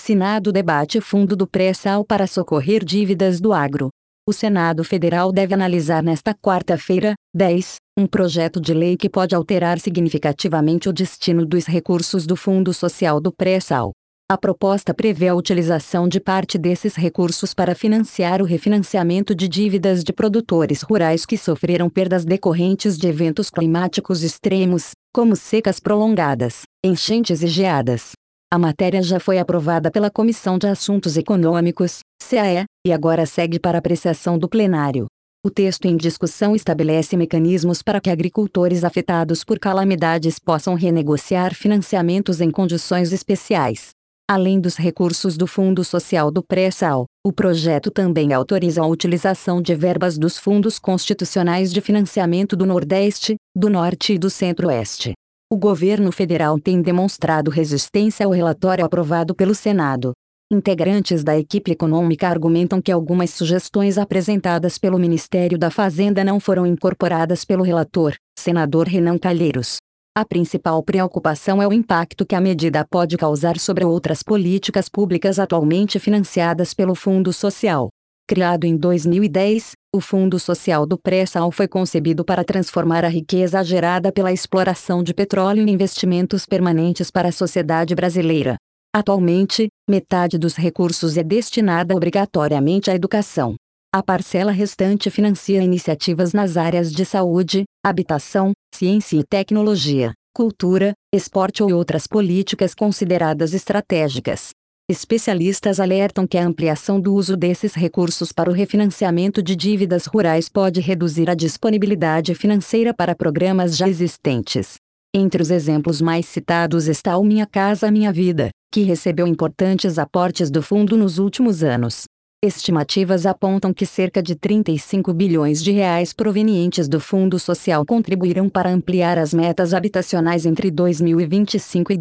Senado debate fundo do pré-sal para socorrer dívidas do agro. O Senado Federal deve analisar nesta quarta-feira, 10, um projeto de lei que pode alterar significativamente o destino dos recursos do Fundo Social do Pré-sal. A proposta prevê a utilização de parte desses recursos para financiar o refinanciamento de dívidas de produtores rurais que sofreram perdas decorrentes de eventos climáticos extremos, como secas prolongadas, enchentes e geadas. A matéria já foi aprovada pela Comissão de Assuntos Econômicos, CAE, e agora segue para apreciação do plenário. O texto em discussão estabelece mecanismos para que agricultores afetados por calamidades possam renegociar financiamentos em condições especiais. Além dos recursos do Fundo Social do Pré-sal, o projeto também autoriza a utilização de verbas dos fundos constitucionais de financiamento do Nordeste, do Norte e do Centro-Oeste. O governo federal tem demonstrado resistência ao relatório aprovado pelo Senado. Integrantes da equipe econômica argumentam que algumas sugestões apresentadas pelo Ministério da Fazenda não foram incorporadas pelo relator, senador Renan Calheiros. A principal preocupação é o impacto que a medida pode causar sobre outras políticas públicas atualmente financiadas pelo Fundo Social. Criado em 2010, o Fundo Social do Pré-sal foi concebido para transformar a riqueza gerada pela exploração de petróleo em investimentos permanentes para a sociedade brasileira. Atualmente, metade dos recursos é destinada obrigatoriamente à educação. A parcela restante financia iniciativas nas áreas de saúde, habitação, ciência e tecnologia, cultura, esporte ou outras políticas consideradas estratégicas. Especialistas alertam que a ampliação do uso desses recursos para o refinanciamento de dívidas rurais pode reduzir a disponibilidade financeira para programas já existentes. Entre os exemplos mais citados está o Minha Casa Minha Vida, que recebeu importantes aportes do fundo nos últimos anos. Estimativas apontam que cerca de 35 bilhões de reais provenientes do Fundo Social contribuirão para ampliar as metas habitacionais entre 2025 e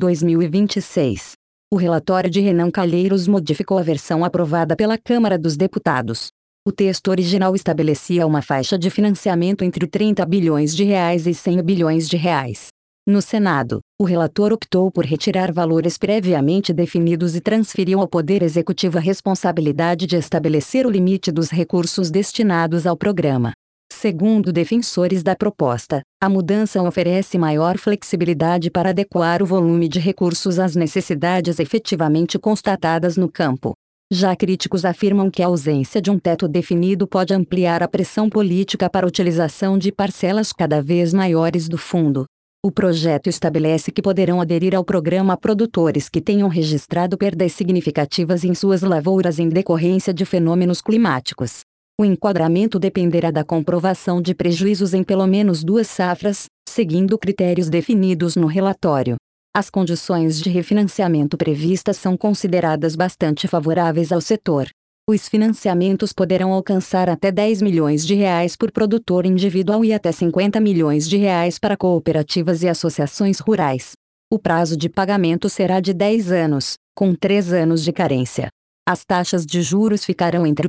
2026. O relatório de Renan Calheiros modificou a versão aprovada pela Câmara dos Deputados. O texto original estabelecia uma faixa de financiamento entre 30 bilhões de reais e 100 bilhões de reais. No Senado, o relator optou por retirar valores previamente definidos e transferiu ao Poder Executivo a responsabilidade de estabelecer o limite dos recursos destinados ao programa. Segundo defensores da proposta, a mudança oferece maior flexibilidade para adequar o volume de recursos às necessidades efetivamente constatadas no campo. Já críticos afirmam que a ausência de um teto definido pode ampliar a pressão política para a utilização de parcelas cada vez maiores do fundo. O projeto estabelece que poderão aderir ao programa produtores que tenham registrado perdas significativas em suas lavouras em decorrência de fenômenos climáticos. O enquadramento dependerá da comprovação de prejuízos em pelo menos 2 safras, seguindo critérios definidos no relatório. As condições de refinanciamento previstas são consideradas bastante favoráveis ao setor. Os financiamentos poderão alcançar até 10 milhões de reais por produtor individual e até 50 milhões de reais para cooperativas e associações rurais. O prazo de pagamento será de 10 anos, com 3 anos de carência. As taxas de juros ficarão entre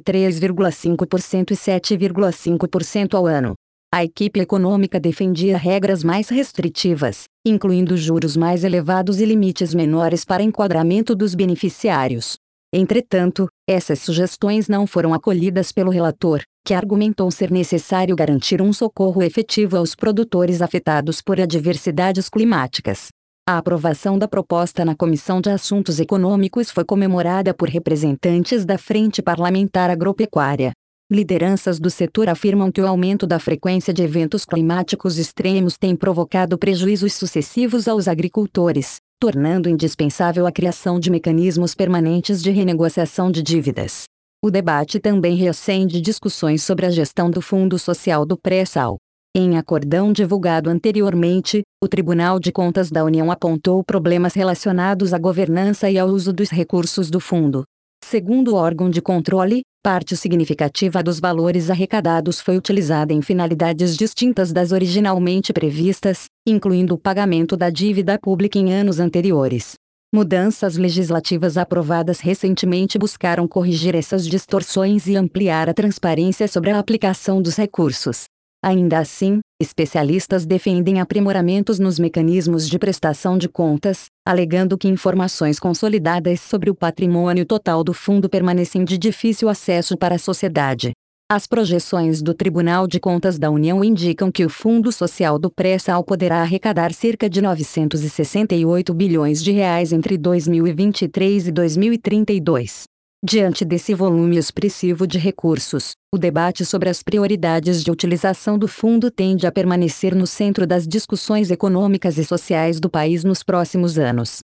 3,5% e 7,5% ao ano. A equipe econômica defendia regras mais restritivas, incluindo juros mais elevados e limites menores para enquadramento dos beneficiários. Entretanto, essas sugestões não foram acolhidas pelo relator, que argumentou ser necessário garantir um socorro efetivo aos produtores afetados por adversidades climáticas. A aprovação da proposta na Comissão de Assuntos Econômicos foi comemorada por representantes da Frente Parlamentar Agropecuária. Lideranças do setor afirmam que o aumento da frequência de eventos climáticos extremos tem provocado prejuízos sucessivos aos agricultores, tornando indispensável a criação de mecanismos permanentes de renegociação de dívidas. O debate também reacende discussões sobre a gestão do Fundo Social do Pré-sal. Em acórdão divulgado anteriormente, o Tribunal de Contas da União apontou problemas relacionados à governança e ao uso dos recursos do fundo. Segundo o órgão de controle, parte significativa dos valores arrecadados foi utilizada em finalidades distintas das originalmente previstas, incluindo o pagamento da dívida pública em anos anteriores. Mudanças legislativas aprovadas recentemente buscaram corrigir essas distorções e ampliar a transparência sobre a aplicação dos recursos. Ainda assim, especialistas defendem aprimoramentos nos mecanismos de prestação de contas, alegando que informações consolidadas sobre o patrimônio total do fundo permanecem de difícil acesso para a sociedade. As projeções do Tribunal de Contas da União indicam que o Fundo Social do Pré-Sal poderá arrecadar cerca de 968 bilhões de reais entre 2023 e 2032. Diante desse volume expressivo de recursos, o debate sobre as prioridades de utilização do fundo tende a permanecer no centro das discussões econômicas e sociais do país nos próximos anos.